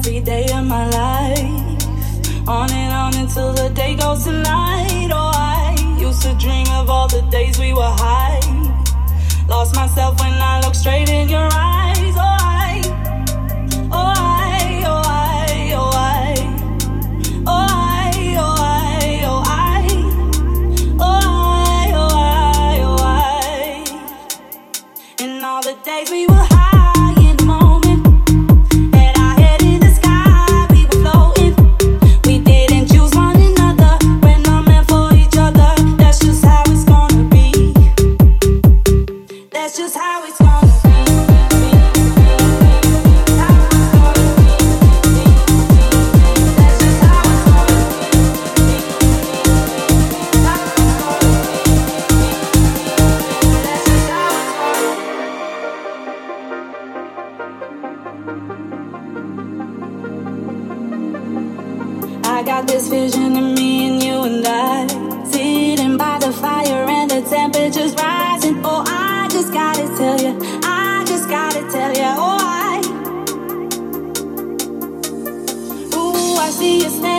every day of my life. On and on until the day goes tonight. Oh, I used to dream of all the days we were high. Lost myself when I look straight in your eyes. Oh, I, oh, I, oh, I, oh, I, oh, I, oh, I, oh, I, oh, I, oh, I, oh, I. And all the days we were high in the moment. Had our head in the sky, we were floating. We didn't choose one another. We're not meant for each other. That's just how it's gonna be. That's just how it's gonna be. I got this vision of me and you and I sitting by the fire and the temperature's rising. Oh, I just gotta tell you, I just gotta tell you, oh, I see you standing